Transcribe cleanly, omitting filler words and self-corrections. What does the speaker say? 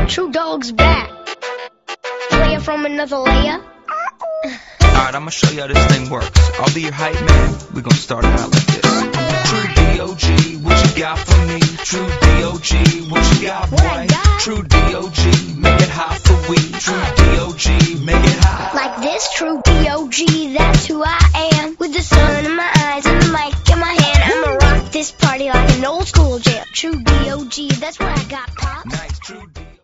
True Dog's back. Player from another layer. Alright, I'ma show you how this thing works. I'll be your hype man. We gon' start it out like this. True D.O.G., what you got for me? True D.O.G., what you got, boy? What I got? True D.O.G., make it hot for we. True D.O.G., make it hot. Like this, True D.